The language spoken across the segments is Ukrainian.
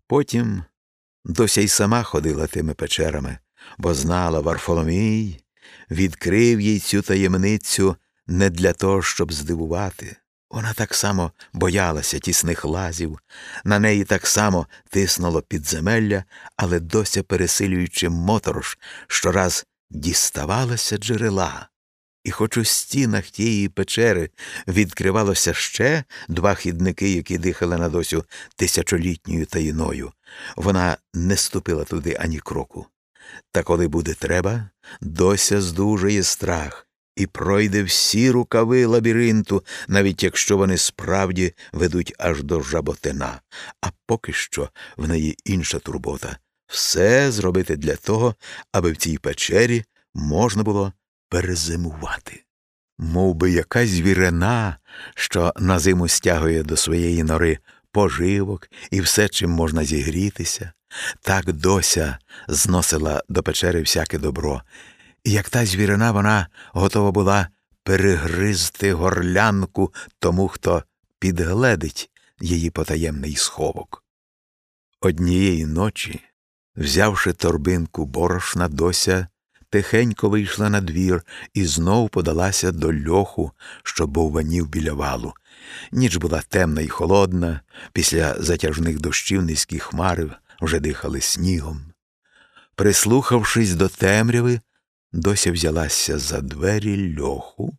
Потім Дося й сама ходила тими печерами, бо знала, Варфоломій відкрив їй цю таємницю не для того, щоб здивувати. Вона так само боялася тісних лазів, на неї так само тиснуло підземелля, але Дося, пересилюючи моторож, щораз діставалася джерела. І хоч у стінах тієї печери відкривалося ще 2 хідники, які дихали на Досю тисячолітньою таїною, вона не ступила туди ані кроку. Та коли буде треба, Дося здужує страх і пройде всі рукави лабіринту, навіть якщо вони справді ведуть аж до Жаботина. А поки що в неї інша турбота – все зробити для того, аби в цій печері можна було перезимувати. Мов би якась звірина, що на зиму стягує до своєї нори поживок і все, чим можна зігрітися, так Дося зносила до печери всяке добро. І як та звірина, вона готова була перегризти горлянку тому, хто підгледить її потаємний сховок. Однієї ночі, взявши торбинку борошна, Дося тихенько вийшла на двір і знов подалася до льоху, що бовванів біля валу. Ніч була темна і холодна, після затяжних дощів низькі хмари вже дихали снігом. Прислухавшись до темряви, Дося взялася за двері льоху,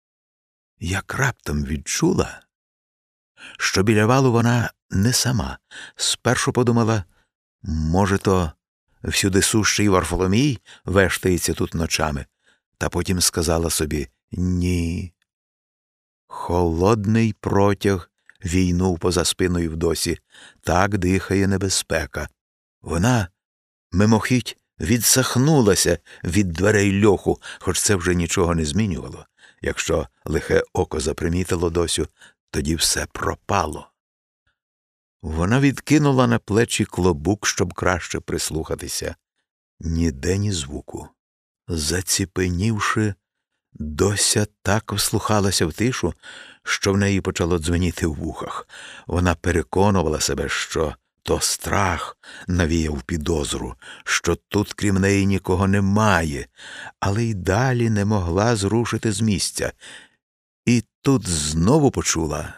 як раптом відчула, що біля валу вона не сама. Спершу подумала, може, то всюди сущий Варфоломій вештається тут ночами, та потім сказала собі «ні». Холодний протяг війнув поза спиною в Досі. Так дихає небезпека. Вона мимохідь відсахнулася від дверей льоху, хоч це вже нічого не змінювало. Якщо лихе око запримітило Досю, тоді все пропало. Вона відкинула на плечі клобук, щоб краще прислухатися. Ніде ні звуку. Заціпенівши, Дося так вслухалася в тишу, що в неї почало дзвеніти в вухах. Вона переконувала себе, що то страх навіяв підозру, що тут крім неї нікого немає, але й далі не могла зрушити з місця. І тут знову почула,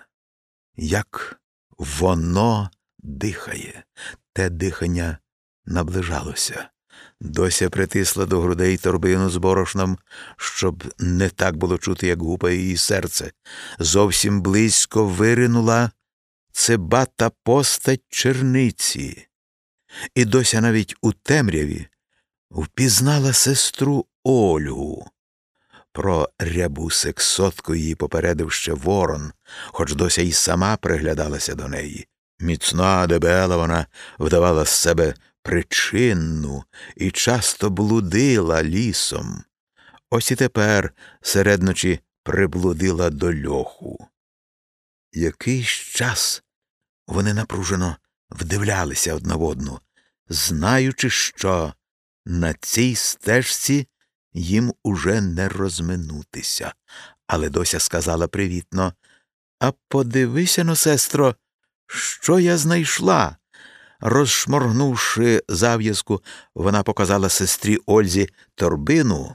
як воно дихає. Те дихання наближалося. Дося притисла до грудей торбину з борошном, щоб не так було чути, як гупає її серце. Зовсім близько виринула цибата постать черниці. І Дося навіть у темряві впізнала сестру Ольгу. Про рябу сексотку її попередив ще Ворон, хоч Дося й сама приглядалася до неї. Міцна, дебела, вона вдавала з себе причинну і часто блудила лісом. Ось і тепер серед ночі приблудила до льоху. Якийсь час вони напружено вдивлялися одна в одну, знаючи, що на цій стежці їм уже не розминутися. Але Дося сказала привітно: «А подивися-но, сестро, що я знайшла?» Розшморгнувши зав'язку, вона показала сестрі Ользі торбину,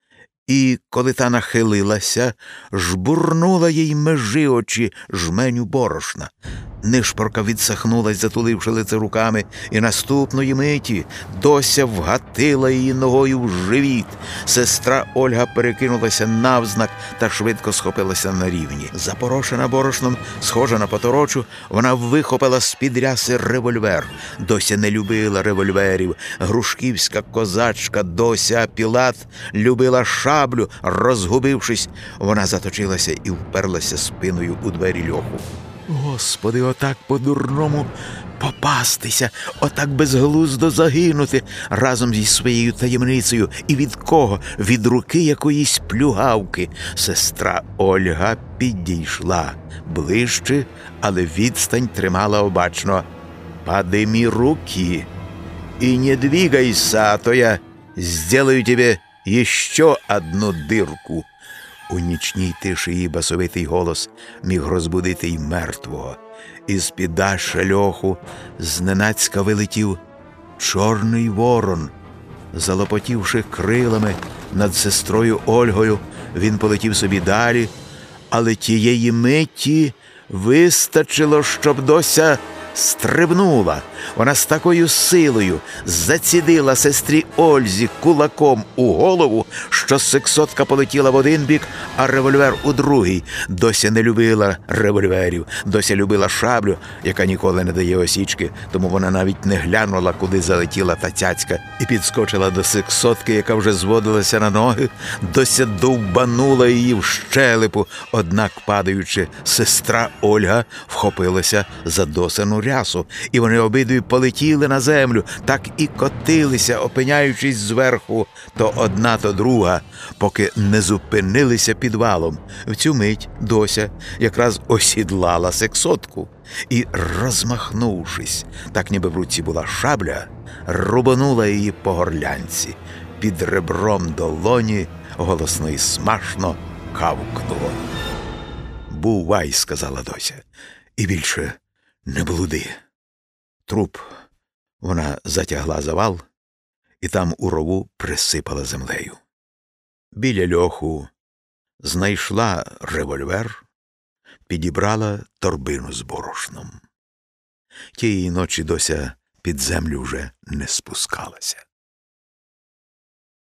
і, коли та нахилилася, жбурнула їй межи очі жменю борошна. Нишпорка відсахнулась, затуливши лице руками, і наступної миті Дося вгатила її ногою в живіт. Сестра Ольга перекинулася навзнак та швидко схопилася на рівні. Запорошена борошном, схожа на поторочу, вона вихопила з-під ряси револьвер. Дося не любила револьверів. Грушківська козачка Дося Пілат любила шаблю. Розгубившись, вона заточилася і вперлася спиною у двері льоху. Господи, отак по-дурному попастися, отак безглуздо загинути разом зі своєю таємницею. І від кого? Від руки якоїсь плюгавки. Сестра Ольга підійшла ближче, але відстань тримала обачно. «Подими руки и не двигайся, а то я сделаю тебе еще одну дырку». У нічній тиші її басовитий голос міг розбудити й мертвого. із-під даща льоху зненацька вилетів Чорний Ворон. Залопотівши крилами над сестрою Ольгою, він полетів собі далі, але тієї миті вистачило, щоб Дося стрибнула. Вона з такою силою зацідила сестрі Ользі кулаком у голову, що сексотка полетіла в один бік, а револьвер у другий. Дося не любила револьверів. Дося любила шаблю, яка ніколи не дає осічки, тому вона навіть не глянула, куди залетіла та цяцька, і підскочила до сексотки, яка вже зводилася на ноги. Дося довбанула її в щелепу, однак, падаючи, сестра Ольга вхопилася за Досину рясу, і вони обидві полетіли на землю, так і котилися, опиняючись зверху то одна, то друга, поки не зупинилися під валом. В цю мить Дося якраз осідлала сексотку і, розмахнувшись, так ніби в руці була шабля, рубанула її по горлянці. Під ребром долоні голосно і смашно кавкнуло. «Бувай», – сказала Дося, – «і більше не блуди». Труп вона затягла за вал і там у рову присипала землею. Біля льоху знайшла револьвер, підібрала торбину з борошном. Тієї ночі Дося під землю вже не спускалася.